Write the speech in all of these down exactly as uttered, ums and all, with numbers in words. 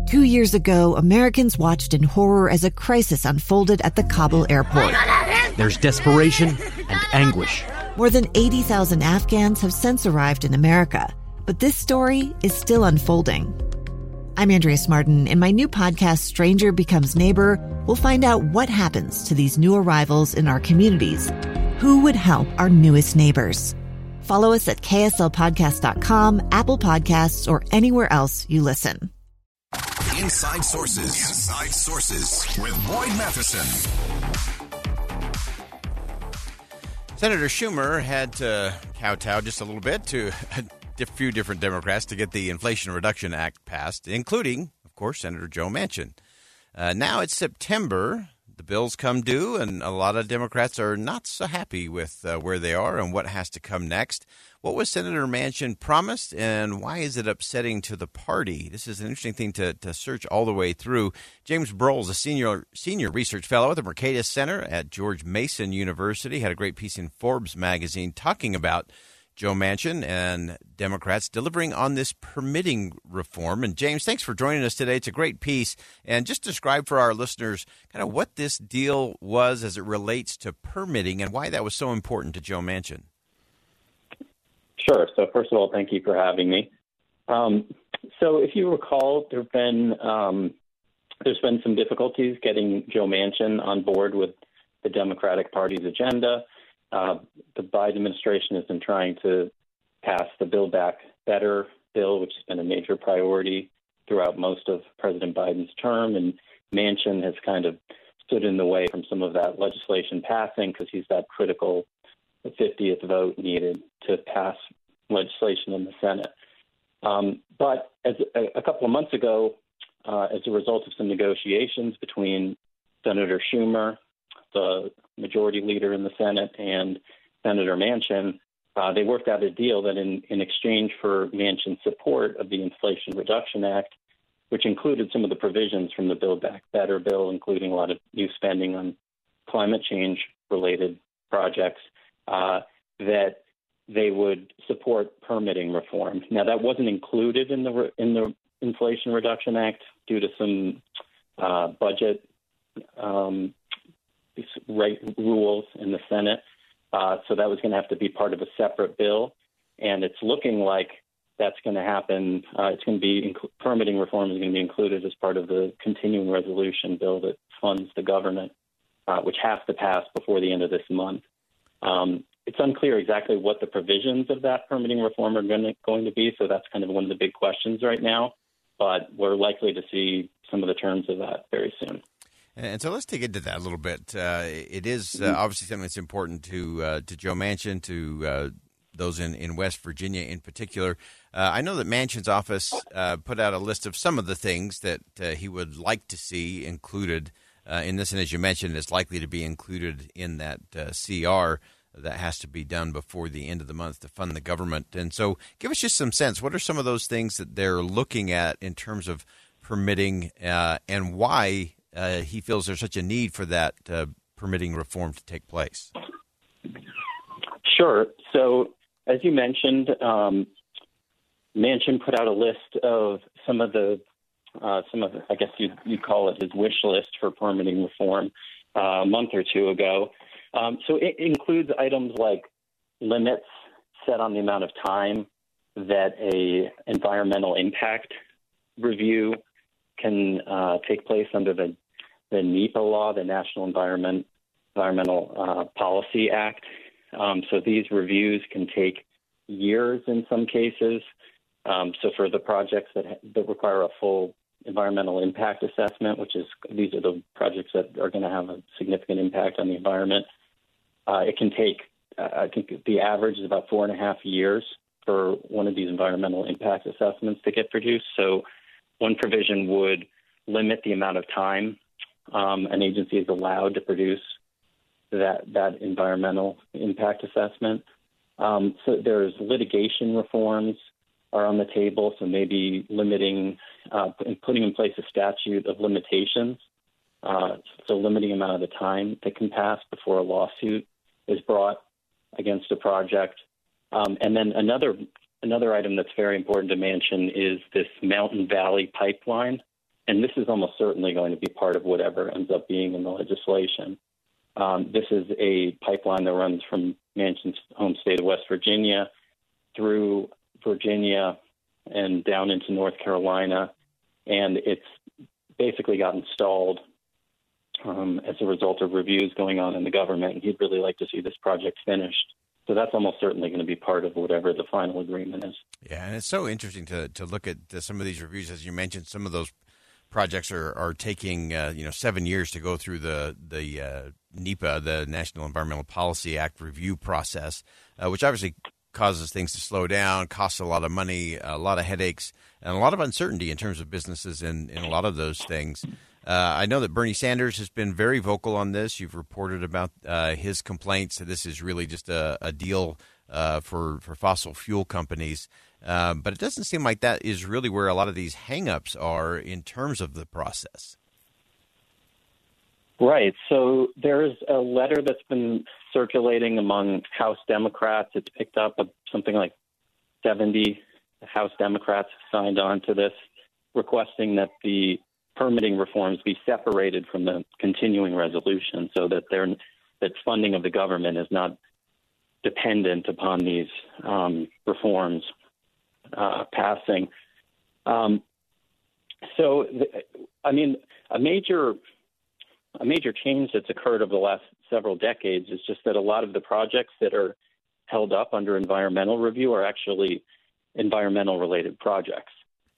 Two years ago, Americans watched in horror as a crisis unfolded at the Kabul airport. There's desperation and anguish. More than eighty thousand Afghans have since arrived in America, but this story is still unfolding. I'm Andrea Martin. In my new podcast, Stranger Becomes Neighbor, we'll find out what happens to these new arrivals in our communities. Who would help our newest neighbors? Follow us at K S L podcast dot com, Apple Podcasts, or anywhere else you listen. Inside Sources. Inside Sources with Boyd Matheson. Senator Schumer had to kowtow just a little bit to a few different Democrats to get the Inflation Reduction Act passed, including, of course, Senator Joe Manchin. Uh, now it's September. The bills come due, and a lot of Democrats are not so happy with uh, where they are and what has to come next. What was Senator Manchin promised, and why is it upsetting to the party? This is an interesting thing to, to search all the way through. James Broles, a senior senior research fellow at the Mercatus Center at George Mason University, had a great piece in Forbes magazine talking about Joe Manchin and Democrats delivering on this permitting reform. And James, thanks for joining us today. It's a great piece. And just describe for our listeners kind of what this deal was as it relates to permitting and why that was so important to Joe Manchin. Sure. So first of all, thank you for having me. Um, so if you recall, there have been um, there's been some difficulties getting Joe Manchin on board with the Democratic Party's agenda. Uh, the Biden administration has been trying to pass the Build Back Better bill, which has been a major priority throughout most of President Biden's term. And Manchin has kind of stood in the way from some of that legislation passing because he's that critical fiftieth vote needed to pass legislation in the Senate. Um, but as a, a couple of months ago, uh, as a result of some negotiations between Senator Schumer, the majority leader in the Senate, and Senator Manchin, uh, they worked out a deal that in, in exchange for Manchin's support of the Inflation Reduction Act, which included some of the provisions from the Build Back Better bill, including a lot of new spending on climate change-related projects, uh, that they would support permitting reform. Now, that wasn't included in the in the Inflation Reduction Act due to some uh, budget um Right rules in the Senate. Uh, so that was going to have to be part of a separate bill. And it's looking like that's going to happen. Uh, it's going to be inc- permitting reform is going to be included as part of the continuing resolution bill that funds the government, uh, which has to pass before the end of this month. Um, it's unclear exactly what the provisions of that permitting reform are going to, going to be. So that's kind of one of the big questions right now. But we're likely to see some of the terms of that very soon. And so let's dig into that a little bit. Uh, it is uh, obviously something that's important to uh, to Joe Manchin, to uh, those in, in West Virginia in particular. Uh, I know that Manchin's office uh, put out a list of some of the things that uh, he would like to see included uh, in this. And as you mentioned, it's likely to be included in that uh, C R that has to be done before the end of the month to fund the government. And so give us just some sense. What are some of those things that they're looking at in terms of permitting uh, and why Uh, he feels there's such a need for that uh, permitting reform to take place? Sure. So, as you mentioned, um, Manchin put out a list of some of the, uh, some of, the, I guess you'd, you'd call it his wish list for permitting reform uh, a month or two ago. Um, so it includes items like limits set on the amount of time that a environmental impact review can uh, take place under the the NEPA law, the National Environment Environmental uh, Policy Act. Um, so these reviews can take years in some cases. Um, so for the projects that, that require a full environmental impact assessment, which is these are the projects that are going to have a significant impact on the environment, uh, it can take, uh, I think the average is about four and a half years for one of these environmental impact assessments to get produced. So one provision would limit the amount of time um, an agency is allowed to produce that that environmental impact assessment. Um, so there's litigation reforms are on the table, so maybe limiting uh, and putting in place a statute of limitations, uh, so limiting amount of the time that can pass before a lawsuit is brought against a project. Um, and then another another item that's very important to mention is this Mountain Valley Pipeline and this is almost certainly going to be part of whatever ends up being in the legislation. Um, this is a pipeline that runs from Manchin's home state of West Virginia through Virginia and down into North Carolina, and it's basically got installed um, as a result of reviews going on in the government, and he'd really like to see this project finished. So that's almost certainly going to be part of whatever the final agreement is. Yeah, and it's so interesting to to look at the, some of these reviews. As you mentioned, some of those projects are, are taking uh, you know seven years to go through the the uh, NEPA, the National Environmental Policy Act review process, uh, which obviously causes things to slow down, costs a lot of money, a lot of headaches, and a lot of uncertainty in terms of businesses in, in a lot of those things. Uh, I know that Bernie Sanders has been very vocal on this. You've reported about uh, his complaints that this is really just a, a deal uh, for, for fossil fuel companies. Uh, but it doesn't seem like that is really where a lot of these hang-ups are in terms of the process. Right. So there's a letter that's been circulating among House Democrats. It's picked up something like seventy House Democrats signed on to this, requesting that the permitting reforms be separated from the continuing resolution so that they're, that funding of the government is not dependent upon these um, reforms uh, passing. Um, so, the, I mean, a major a major change that's occurred over the last several decades is just that a lot of the projects that are held up under environmental review are actually environmental-related projects.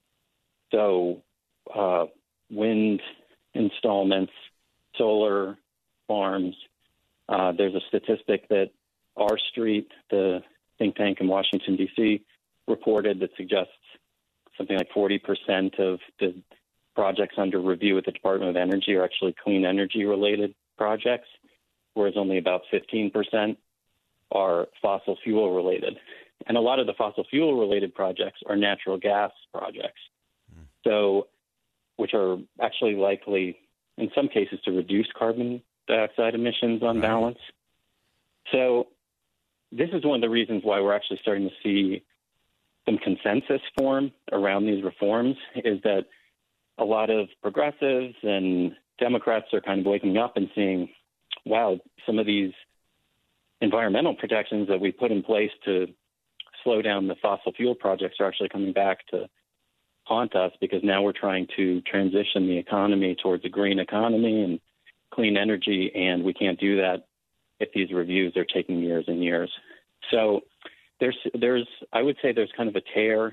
So, uh, wind installments, solar farms. Uh, there's a statistic that R Street, the think tank in Washington, D C, reported that suggests something like forty percent of the projects under review at the Department of Energy are actually clean energy-related projects, whereas only about fifteen percent are fossil fuel-related. And a lot of the fossil fuel-related projects are natural gas projects. Mm. So which are actually likely, in some cases, to reduce carbon dioxide emissions on right. balance. So this is one of the reasons why we're actually starting to see some consensus form around these reforms, is that a lot of progressives and Democrats are kind of waking up and seeing, wow, some of these environmental protections that we put in place to slow down the fossil fuel projects are actually coming back to haunt us, because now we're trying to transition the economy towards a green economy and clean energy, and we can't do that if these reviews are taking years and years. So there's, there's, I would say there's kind of a tear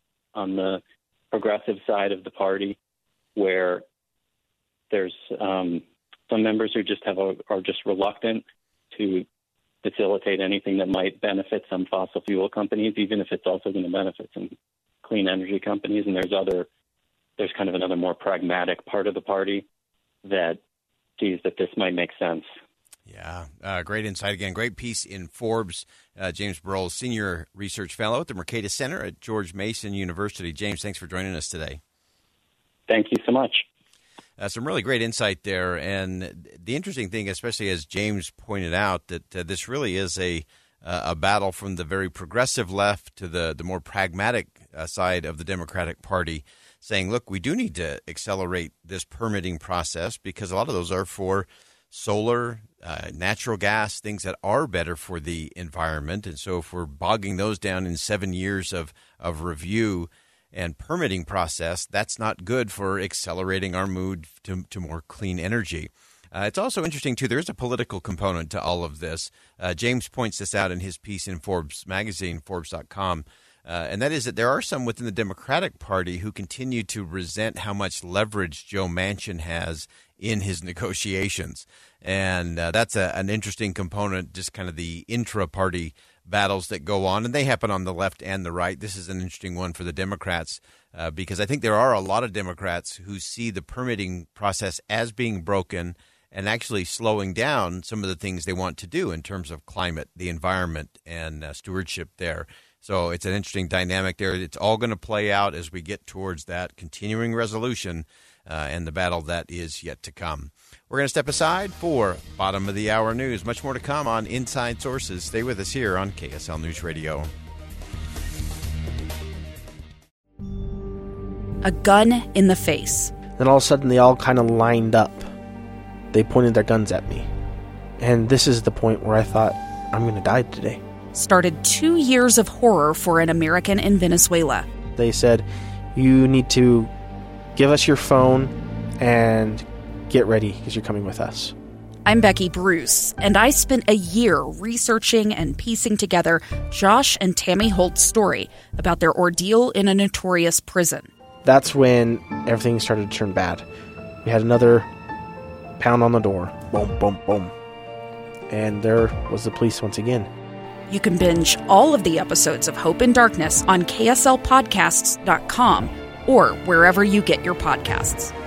on the progressive side of the party, where there's um, some members who just have a, are just reluctant to facilitate anything that might benefit some fossil fuel companies, even if it's also going to benefit some clean energy companies. And there's other, there's kind of another more pragmatic part of the party that sees that this might make sense. Yeah, uh, great insight again. Great piece in Forbes. Uh, James Burrell, Senior Research Fellow at the Mercatus Center at George Mason University. James, thanks for joining us today. Thank you so much. Uh, some really great insight there. And the interesting thing, especially as James pointed out, that uh, this really is a uh, a battle from the very progressive left to the, the more pragmatic uh, side of the Democratic Party, saying, look, we do need to accelerate this permitting process because a lot of those are for solar, uh, natural gas, things that are better for the environment. And so if we're bogging those down in seven years of, of review and permitting process, that's not good for accelerating our move to, to more clean energy. Uh, it's also interesting, too, there is a political component to all of this. Uh, James points this out in his piece in Forbes magazine, Forbes dot com, uh, and that is that there are some within the Democratic Party who continue to resent how much leverage Joe Manchin has in his negotiations. And uh, that's a, an interesting component, just kind of the intra-party battles that go on, and they happen on the left and the right. This is an interesting one for the Democrats uh, because I think there are a lot of Democrats who see the permitting process as being broken and actually slowing down some of the things they want to do in terms of climate, the environment, and uh, stewardship there. So it's an interesting dynamic there. It's all going to play out as we get towards that continuing resolution uh, and the battle that is yet to come. We're going to step aside for bottom of the hour news. Much more to come on Inside Sources. Stay with us here on K S L News Radio. A gun in the face. Then all of a sudden, they all kind of lined up. They pointed their guns at me. And this is the point where I thought, I'm going to die today. Started two years of horror for an American in Venezuela. They said, you need to give us your phone and get ready because you're coming with us. I'm Becky Bruce, and I spent a year researching and piecing together Josh and Tammy Holt's story about their ordeal in a notorious prison. That's when everything started to turn bad. We had another pound on the door. Boom, boom, boom. And there was the police once again. You can binge all of the episodes of Hope in Darkness on K S L podcasts dot com or wherever you get your podcasts.